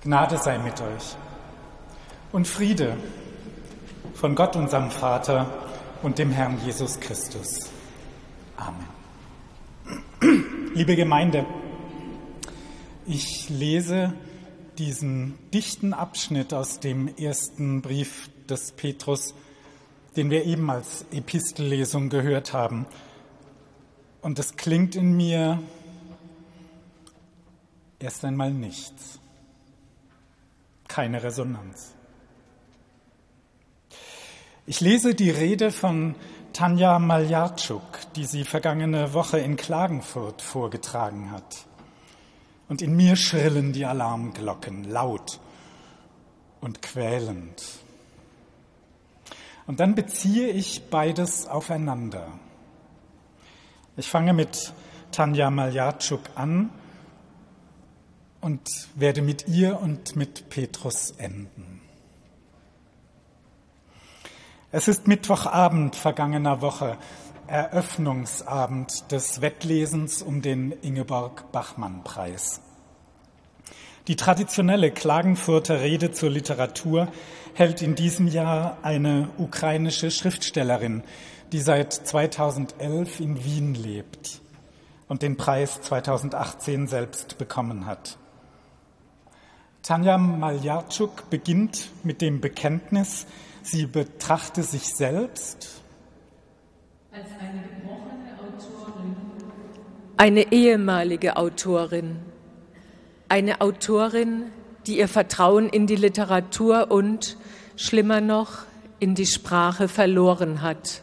Gnade sei mit euch und Friede von Gott, unserem Vater und dem Herrn Jesus Christus. Amen. Liebe Gemeinde, ich lese diesen dichten Abschnitt aus dem ersten Brief des Petrus, den wir eben als Epistellesung gehört haben. Und es klingt in mir erst einmal nichts. Keine Resonanz. Ich lese die Rede von Tanja Maljarczuk, die sie vergangene Woche in Klagenfurt vorgetragen hat. Und in mir schrillen die Alarmglocken, laut und quälend. Und dann beziehe ich beides aufeinander. Ich fange mit Tanja Maljarczuk an und werde mit ihr und mit Petrus enden. Es ist Mittwochabend vergangener Woche, Eröffnungsabend des Wettlesens um den Ingeborg-Bachmann-Preis. Die traditionelle Klagenfurter Rede zur Literatur hält in diesem Jahr eine ukrainische Schriftstellerin, die seit 2011 in Wien lebt und den Preis 2018 selbst bekommen hat. Tanja Maljarczuk beginnt mit dem Bekenntnis, sie betrachte sich selbst als eine gebrochene Autorin, eine ehemalige Autorin, eine Autorin, die ihr Vertrauen in die Literatur und, schlimmer noch, in die Sprache verloren hat.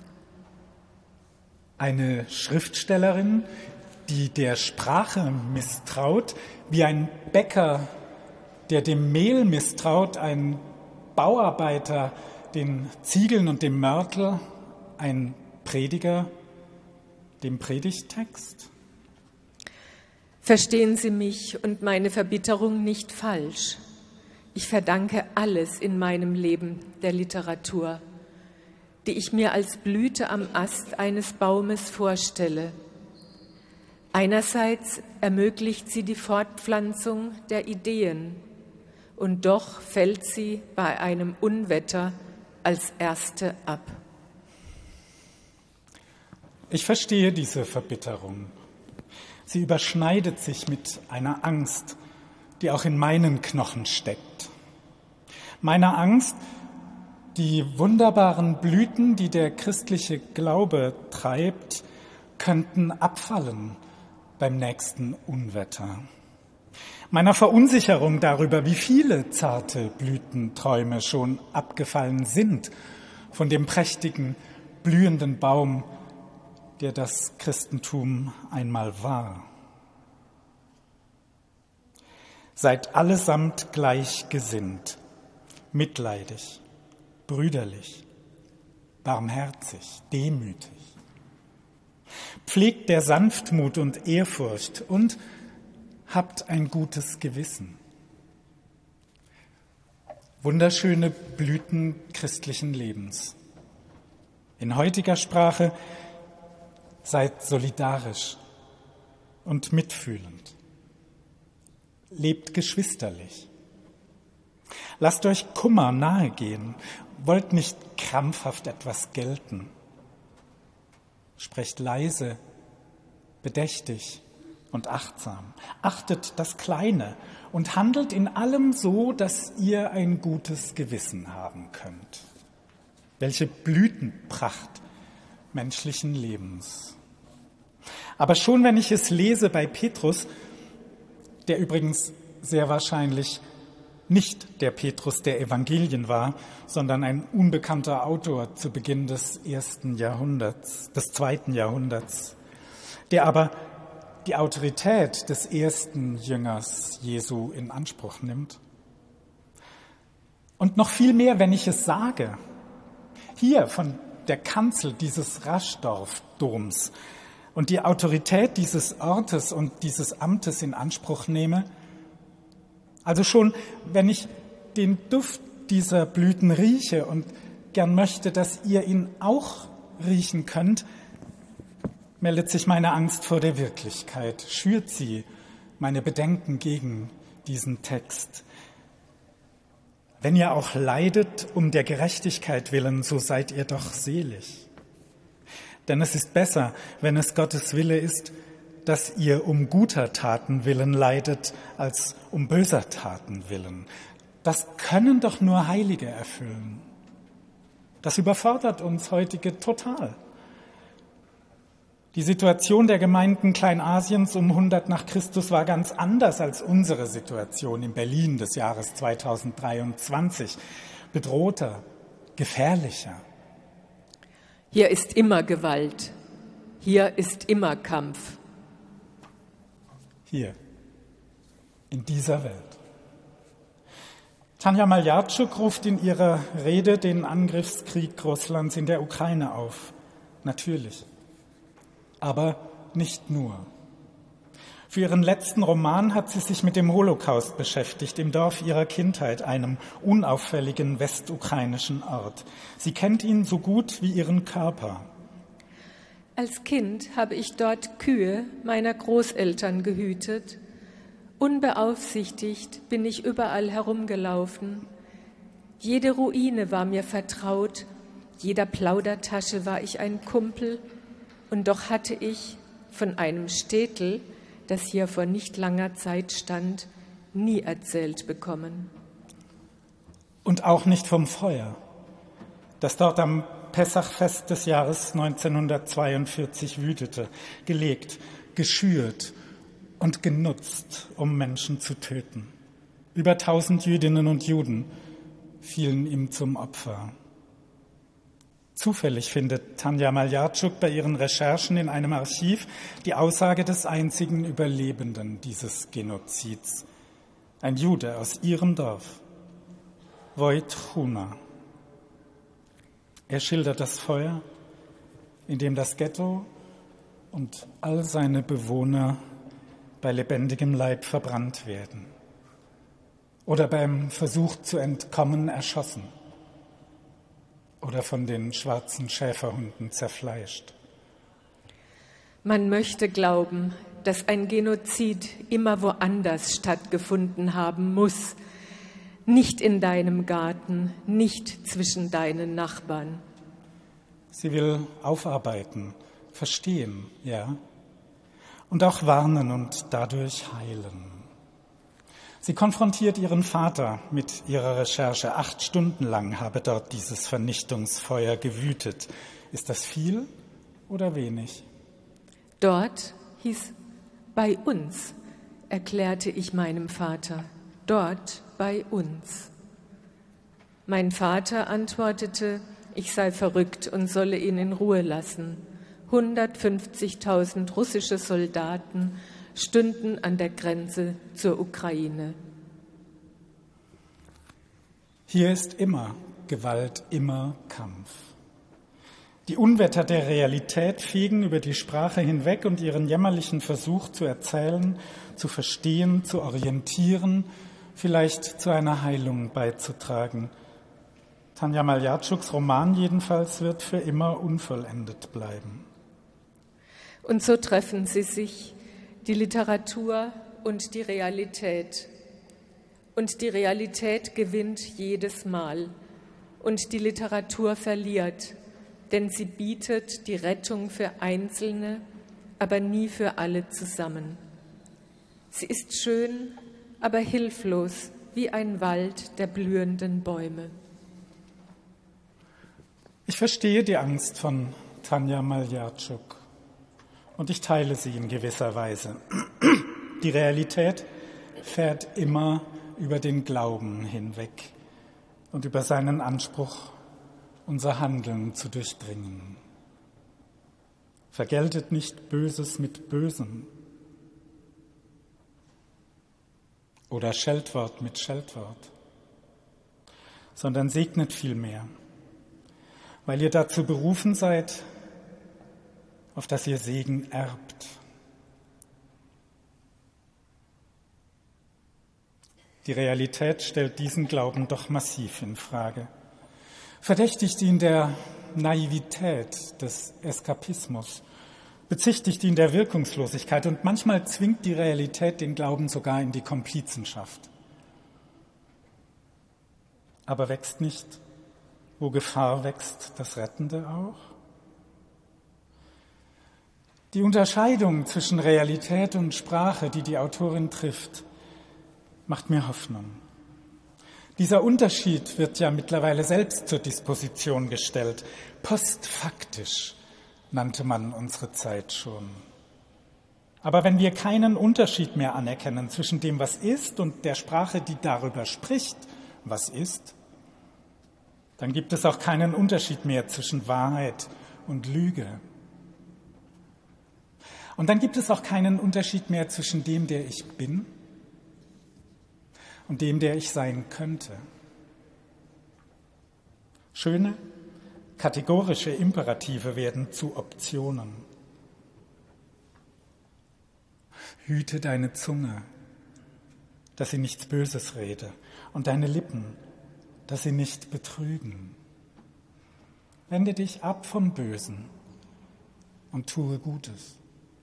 Eine Schriftstellerin, die der Sprache misstraut, wie ein Bäcker, der dem Mehl misstraut, ein Bauarbeiter den Ziegeln und dem Mörtel, ein Prediger dem Predigttext? Verstehen Sie mich und meine Verbitterung nicht falsch. Ich verdanke alles in meinem Leben der Literatur, die ich mir als Blüte am Ast eines Baumes vorstelle. Einerseits ermöglicht sie die Fortpflanzung der Ideen, und doch fällt sie bei einem Unwetter als erste ab. Ich verstehe diese Verbitterung. Sie überschneidet sich mit einer Angst, die auch in meinen Knochen steckt. Meiner Angst, die wunderbaren Blüten, die der christliche Glaube treibt, könnten abfallen beim nächsten Unwetter. Meiner Verunsicherung darüber, wie viele zarte Blütenträume schon abgefallen sind von dem prächtigen, blühenden Baum, der das Christentum einmal war. Seid allesamt gleichgesinnt, mitleidig, brüderlich, barmherzig, demütig. Pflegt der Sanftmut und Ehrfurcht und habt ein gutes Gewissen. Wunderschöne Blüten christlichen Lebens. In heutiger Sprache: seid solidarisch und mitfühlend. Lebt geschwisterlich. Lasst euch Kummer nahegehen. Wollt nicht krampfhaft etwas gelten. Sprecht leise, bedächtig und achtsam. Achtet das Kleine und handelt in allem so, dass ihr ein gutes Gewissen haben könnt. Welche Blütenpracht menschlichen Lebens. Aber schon wenn ich es lese bei Petrus, der übrigens sehr wahrscheinlich nicht der Petrus der Evangelien war, sondern ein unbekannter Autor zu Beginn des 2. Jahrhunderts, der aber die Autorität des ersten Jüngers Jesu in Anspruch nimmt. Und noch viel mehr, wenn ich es sage, hier von der Kanzel dieses Raschdorf-Doms und die Autorität dieses Ortes und dieses Amtes in Anspruch nehme, also schon, wenn ich den Duft dieser Blüten rieche und gern möchte, dass ihr ihn auch riechen könnt, meldet sich meine Angst vor der Wirklichkeit, schürt sie meine Bedenken gegen diesen Text. Wenn ihr auch leidet um der Gerechtigkeit willen, so seid ihr doch selig. Denn es ist besser, wenn es Gottes Wille ist, dass ihr um guter Taten willen leidet, als um böser Taten willen. Das können doch nur Heilige erfüllen. Das überfordert uns heutige total. Die Situation der Gemeinden Kleinasiens um 100 nach Christus war ganz anders als unsere Situation in Berlin des Jahres 2023. Bedrohter, gefährlicher. Hier ist immer Gewalt. Hier ist immer Kampf. Hier, in dieser Welt. Tanja Maljatschuk ruft in ihrer Rede den Angriffskrieg Russlands in der Ukraine auf. Natürlich. Aber nicht nur. Für ihren letzten Roman hat sie sich mit dem Holocaust beschäftigt, im Dorf ihrer Kindheit, einem unauffälligen westukrainischen Ort. Sie kennt ihn so gut wie ihren Körper. Als Kind habe ich dort Kühe meiner Großeltern gehütet. Unbeaufsichtigt bin ich überall herumgelaufen. Jede Ruine war mir vertraut, jeder Plaudertasche war ich ein Kumpel. Und doch hatte ich von einem Städtel, das hier vor nicht langer Zeit stand, nie erzählt bekommen. Und auch nicht vom Feuer, das dort am Pessachfest des Jahres 1942 wütete, gelegt, geschürt und genutzt, um Menschen zu töten. Über 1000 Jüdinnen und Juden fielen ihm zum Opfer. Zufällig findet Tanja Maljatschuk bei ihren Recherchen in einem Archiv die Aussage des einzigen Überlebenden dieses Genozids. Ein Jude aus ihrem Dorf, Wojt-Chuna. Er schildert das Feuer, in dem das Ghetto und all seine Bewohner bei lebendigem Leib verbrannt werden oder beim Versuch zu entkommen erschossen oder von den schwarzen Schäferhunden zerfleischt. Man möchte glauben, dass ein Genozid immer woanders stattgefunden haben muss, nicht in deinem Garten, nicht zwischen deinen Nachbarn. Sie will aufarbeiten, verstehen, ja, und auch warnen und dadurch heilen. Sie konfrontiert ihren Vater mit ihrer Recherche. 8 Stunden lang habe dort dieses Vernichtungsfeuer gewütet. Ist das viel oder wenig? Dort hieß bei uns, erklärte ich meinem Vater. Dort bei uns. Mein Vater antwortete, ich sei verrückt und solle ihn in Ruhe lassen. 150.000 russische Soldaten stünden an der Grenze zur Ukraine. Hier ist immer Gewalt, immer Kampf. Die Unwetter der Realität fegen über die Sprache hinweg und ihren jämmerlichen Versuch zu erzählen, zu verstehen, zu orientieren, vielleicht zu einer Heilung beizutragen. Tanja Maljatschuks Roman jedenfalls wird für immer unvollendet bleiben. Und so treffen sie sich, die Literatur und die Realität. Und die Realität gewinnt jedes Mal und die Literatur verliert, denn sie bietet die Rettung für Einzelne, aber nie für alle zusammen. Sie ist schön, aber hilflos wie ein Wald der blühenden Bäume. Ich verstehe die Angst von Tanja Maljatschuk und ich teile sie in gewisser Weise. Die Realität fährt immer über den Glauben hinweg und über seinen Anspruch, unser Handeln zu durchdringen. Vergeltet nicht Böses mit Bösem oder Scheltwort mit Scheltwort, sondern segnet vielmehr, weil ihr dazu berufen seid, auf dass ihr Segen erbt. Die Realität stellt diesen Glauben doch massiv in Frage, verdächtigt ihn der Naivität des Eskapismus, bezichtigt ihn der Wirkungslosigkeit und manchmal zwingt die Realität den Glauben sogar in die Komplizenschaft. Aber wächst nicht, wo Gefahr wächst, das Rettende auch? Die Unterscheidung zwischen Realität und Sprache, die die Autorin trifft, macht mir Hoffnung. Dieser Unterschied wird ja mittlerweile selbst zur Disposition gestellt. Postfaktisch nannte man unsere Zeit schon. Aber wenn wir keinen Unterschied mehr anerkennen zwischen dem, was ist, und der Sprache, die darüber spricht, was ist, dann gibt es auch keinen Unterschied mehr zwischen Wahrheit und Lüge. Und dann gibt es auch keinen Unterschied mehr zwischen dem, der ich bin, und dem, der ich sein könnte. Schöne, kategorische Imperative werden zu Optionen. Hüte deine Zunge, dass sie nichts Böses rede, und deine Lippen, dass sie nicht betrügen. Wende dich ab vom Bösen und tue Gutes.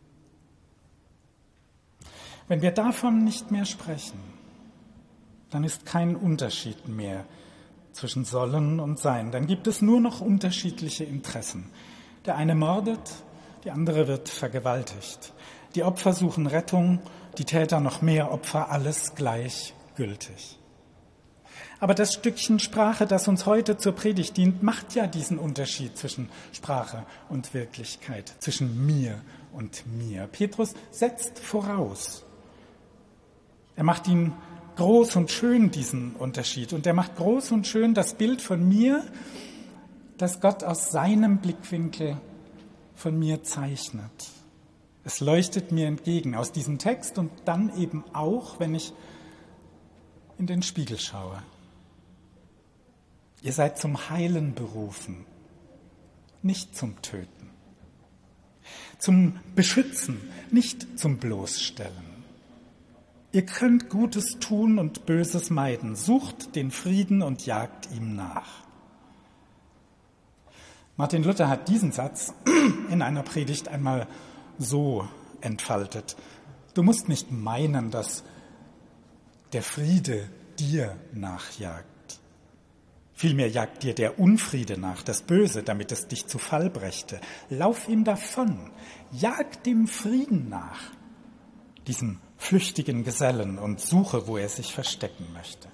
Wenn wir davon nicht mehr sprechen, dann ist kein Unterschied mehr zwischen Sollen und Sein. Dann gibt es nur noch unterschiedliche Interessen. Der eine mordet, die andere wird vergewaltigt. Die Opfer suchen Rettung, die Täter noch mehr Opfer, alles gleichgültig. Aber das Stückchen Sprache, das uns heute zur Predigt dient, macht ja diesen Unterschied zwischen Sprache und Wirklichkeit, zwischen mir und mir. Petrus setzt voraus. Er macht ihn groß und schön, diesen Unterschied. Und er macht groß und schön das Bild von mir, das Gott aus seinem Blickwinkel von mir zeichnet. Es leuchtet mir entgegen aus diesem Text und dann eben auch, wenn ich in den Spiegel schaue. Ihr seid zum Heilen berufen, nicht zum Töten. Zum Beschützen, nicht zum Bloßstellen. Ihr könnt Gutes tun und Böses meiden. Sucht den Frieden und jagt ihm nach. Martin Luther hat diesen Satz in einer Predigt einmal so entfaltet. Du musst nicht meinen, dass der Friede dir nachjagt. Vielmehr jagt dir der Unfriede nach, das Böse, damit es dich zu Fall brächte. Lauf ihm davon, jag dem Frieden nach, diesem flüchtigen Gesellen, und suche, wo er sich verstecken möchte.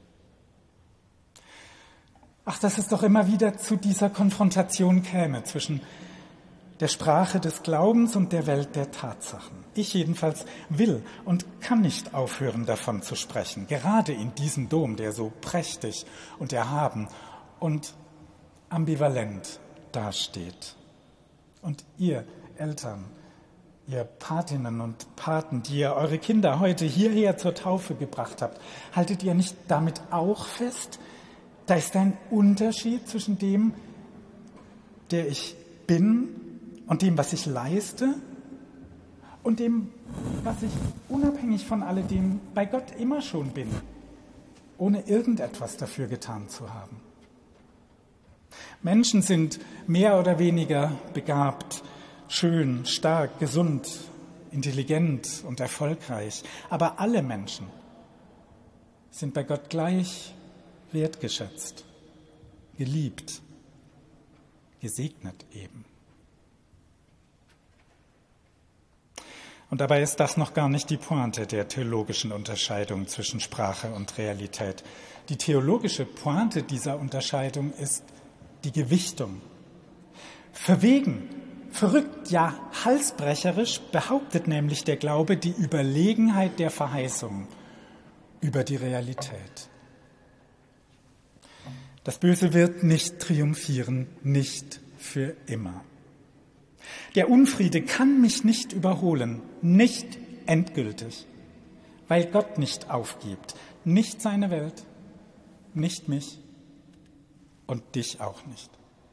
Ach, dass es doch immer wieder zu dieser Konfrontation käme zwischen der Sprache des Glaubens und der Welt der Tatsachen. Ich jedenfalls will und kann nicht aufhören, davon zu sprechen, gerade in diesem Dom, der so prächtig und erhaben und ambivalent dasteht. Und ihr Eltern, ihr Patinnen und Paten, die ihr eure Kinder heute hierher zur Taufe gebracht habt, haltet ihr nicht damit auch fest? Da ist ein Unterschied zwischen dem, der ich bin und dem, was ich leiste, und dem, was ich unabhängig von alledem bei Gott immer schon bin, ohne irgendetwas dafür getan zu haben. Menschen sind mehr oder weniger begabt, schön, stark, gesund, intelligent und erfolgreich. Aber alle Menschen sind bei Gott gleich wertgeschätzt, geliebt, gesegnet eben. Und dabei ist das noch gar nicht die Pointe der theologischen Unterscheidung zwischen Sprache und Realität. Die theologische Pointe dieser Unterscheidung ist die Gewichtung. Verwegen, verrückt, ja halsbrecherisch behauptet nämlich der Glaube die Überlegenheit der Verheißung über die Realität. Das Böse wird nicht triumphieren, nicht für immer. Der Unfriede kann mich nicht überholen, nicht endgültig, weil Gott nicht aufgibt, nicht seine Welt, nicht mich und dich auch nicht.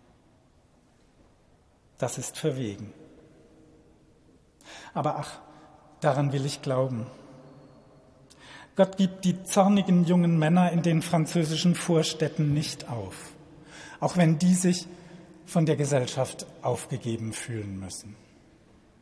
Das ist verwegen. Aber ach, daran will ich glauben. Gott gibt die zornigen jungen Männer in den französischen Vorstädten nicht auf, auch wenn die sich von der Gesellschaft aufgegeben fühlen müssen.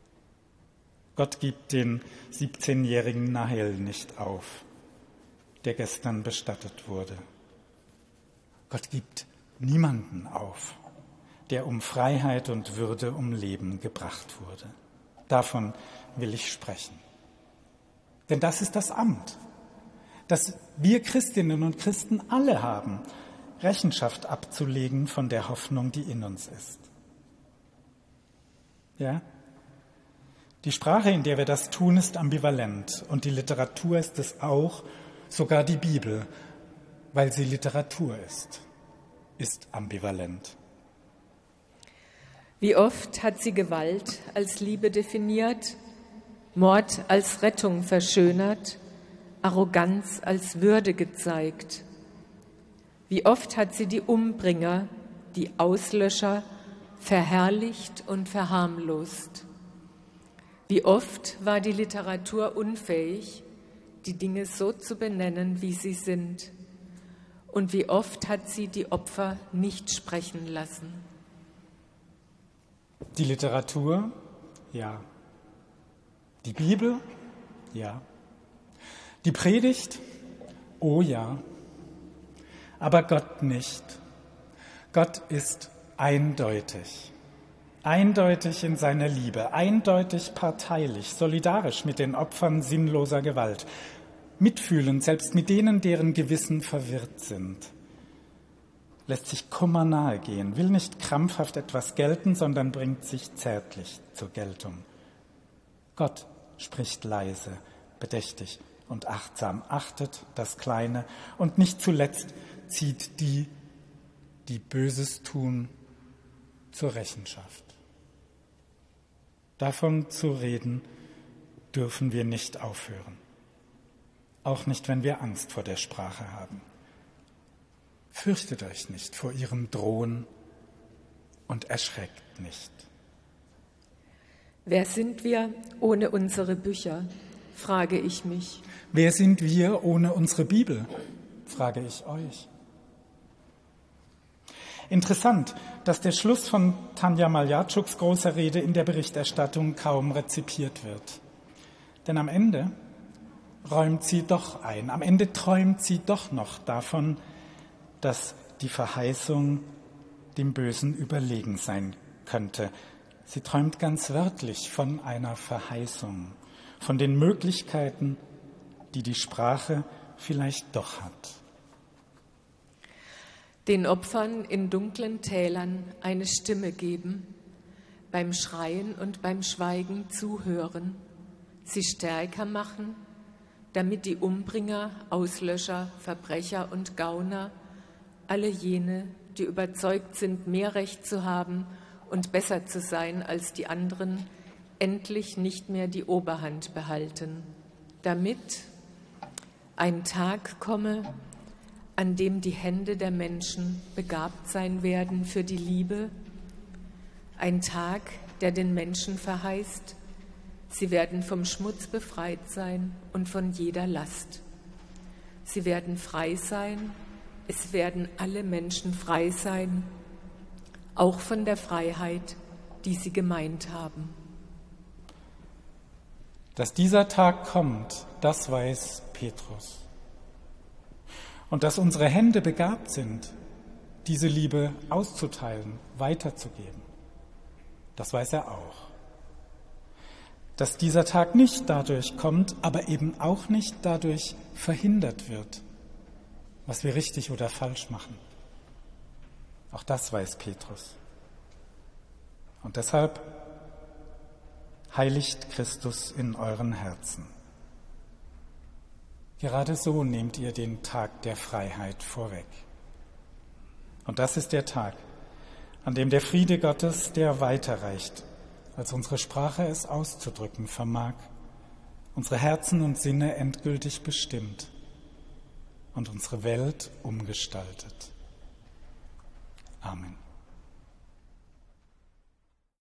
Gott gibt den 17-jährigen Nahel nicht auf, der gestern bestattet wurde. Gott gibt niemanden auf, der um Freiheit und Würde, um Leben gebracht wurde. Davon will ich sprechen. Denn das ist das Amt, das wir Christinnen und Christen alle haben, Rechenschaft abzulegen von der Hoffnung, die in uns ist. Ja? Die Sprache, in der wir das tun, ist ambivalent und die Literatur ist es auch, sogar die Bibel, weil sie Literatur ist ambivalent. Wie oft hat sie Gewalt als Liebe definiert, Mord als Rettung verschönert, Arroganz als Würde gezeigt. Wie oft hat sie die Umbringer, die Auslöscher verherrlicht und verharmlost. Wie oft war die Literatur unfähig, die Dinge so zu benennen, wie sie sind. Und wie oft hat sie die Opfer nicht sprechen lassen. Die Literatur, ja. Die Bibel, ja. Die Predigt, oh ja. Aber Gott nicht. Gott ist eindeutig. Eindeutig in seiner Liebe, eindeutig parteilich, solidarisch mit den Opfern sinnloser Gewalt, mitfühlend selbst mit denen, deren Gewissen verwirrt sind. Lässt sich Kummer nahegehen, will nicht krampfhaft etwas gelten, sondern bringt sich zärtlich zur Geltung. Gott spricht leise, bedächtig und achtsam, achtet das Kleine und nicht zuletzt zieht die, die Böses tun, zur Rechenschaft. Davon zu reden, dürfen wir nicht aufhören. Auch nicht, wenn wir Angst vor der Sprache haben. Fürchtet euch nicht vor ihrem Drohen und erschreckt nicht. Wer sind wir ohne unsere Bücher, frage ich mich. Wer sind wir ohne unsere Bibel, frage ich euch. Interessant, dass der Schluss von Tanja Maljatschuks großer Rede in der Berichterstattung kaum rezipiert wird. Denn am Ende räumt sie doch ein, am Ende träumt sie doch noch davon, dass die Verheißung dem Bösen überlegen sein könnte. Sie träumt ganz wörtlich von einer Verheißung, von den Möglichkeiten, die die Sprache vielleicht doch hat. Den Opfern in dunklen Tälern eine Stimme geben, beim Schreien und beim Schweigen zuhören, sie stärker machen, damit die Umbringer, Auslöscher, Verbrecher und Gauner, alle jene, die überzeugt sind, mehr Recht zu haben und besser zu sein als die anderen, endlich nicht mehr die Oberhand behalten, damit ein Tag komme, an dem die Hände der Menschen begabt sein werden für die Liebe, ein Tag, der den Menschen verheißt, sie werden vom Schmutz befreit sein und von jeder Last. Sie werden frei sein, es werden alle Menschen frei sein, auch von der Freiheit, die sie gemeint haben. Dass dieser Tag kommt, das weiß Petrus. Und dass unsere Hände begabt sind, diese Liebe auszuteilen, weiterzugeben, das weiß er auch. Dass dieser Tag nicht dadurch kommt, aber eben auch nicht dadurch verhindert wird, was wir richtig oder falsch machen. Auch das weiß Petrus. Und deshalb heiligt Christus in euren Herzen. Gerade so nehmt ihr den Tag der Freiheit vorweg. Und das ist der Tag, an dem der Friede Gottes, der weiterreicht, als unsere Sprache es auszudrücken vermag, unsere Herzen und Sinne endgültig bestimmt und unsere Welt umgestaltet. Amen.